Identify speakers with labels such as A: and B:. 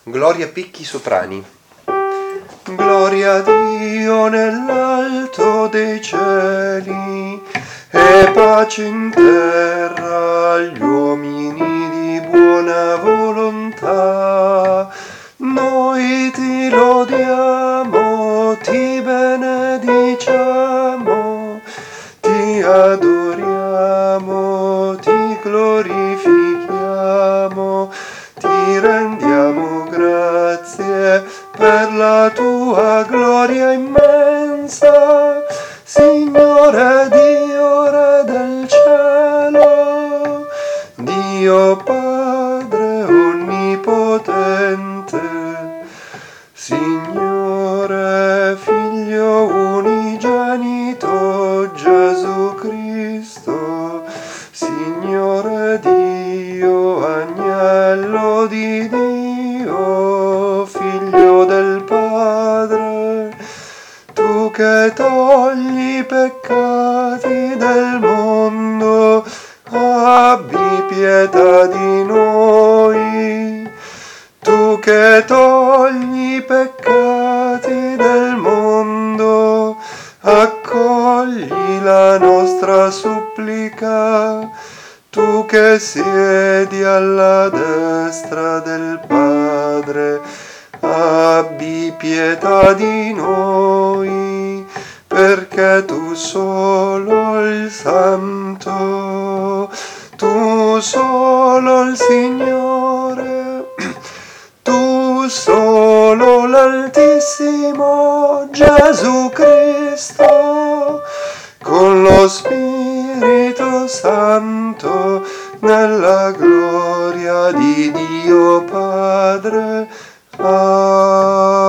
A: Gloria Picchi soprani.
B: Gloria a Dio nell'alto dei cieli e pace in terra agli uomini di buona volontà. Noi ti lodiamo, ti benediciamo, ti adoriamo, ti glorifichiamo, ti rendiamo grazie per la tua gloria immensa, Signore Dio, Re del cielo, Dio Padre onnipotente, Signore Figlio unigenito Gesù Cristo, Signore Dio, Agnello di Dio, Figlio del Padre, tu che togli i peccati del mondo, abbi pietà di noi. Tu che togli i peccati del mondo, accogli la nostra supplica. Tu che siedi alla destra del Padre, abbi pietà di noi, perché tu solo il Santo, tu solo il Signore, tu solo l'Altissimo Gesù Cristo, con lo Spirito Santo, nella gloria di Dio Padre. Amen.